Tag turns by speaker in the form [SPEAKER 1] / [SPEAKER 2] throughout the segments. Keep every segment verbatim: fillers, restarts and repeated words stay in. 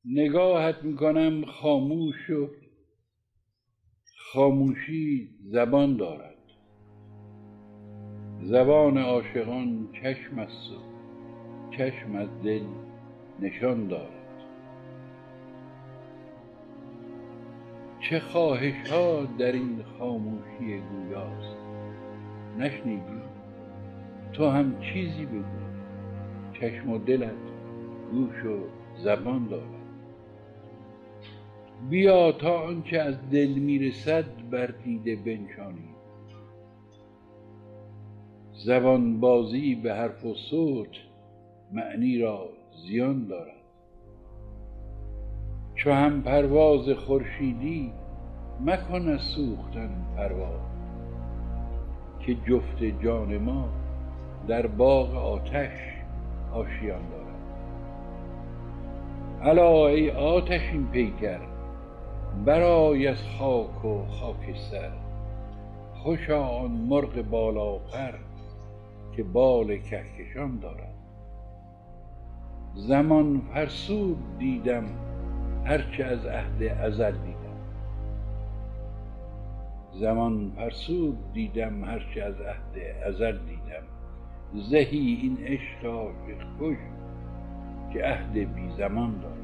[SPEAKER 1] نگاهت میکنم خاموش و خاموشی زبان دارد. زبان عاشقان چشم است و چشم از دل نشان دارد. چه خواهش ها در این خاموشی گویاست، نشنیدی؟ تو هم چیزی بگو، چشم و دلت گوش و زبان دارد. بیا تا آنچه از دل میرسد بر دیده بنشانیم. زبان بازی به حرف و صوت معنی را زیان دارد. چو هم پرواز خورشیدی مکن از سوختن پروا، که جفت جان ما در باغ آتش آشیان دارد. الا ای آتشین پیکر، برآی از خاک و خاکستر. خوشا آن مرغ بالا پر که بال کهکشان دارد. زمان فرسود دیدم هرچه از عهد ازل دیدم. زمان فرسود دیدم هرچه از عهد ازل دیدم. زهی این عشق عاشق کش که عهد بی زمان دارد.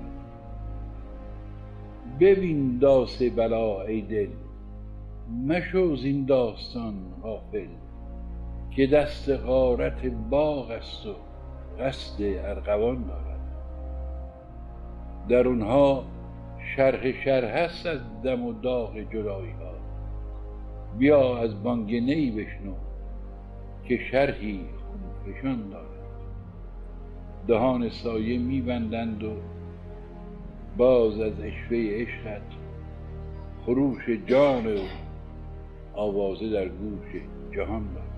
[SPEAKER 1] ببین داس بلا ای دل، مشو زین داستان غافل، که دست غارت باغ است و قصد ارغوان دارد. درونها شرح شرح است از دم و داغ جدایی ها. بیا از بانگ نی بشنو که شرحی خونفشان دارد. دهان سایه میبندند و باز از عشوه عشقت خروش جان و آوازه در گوش جهان دارد.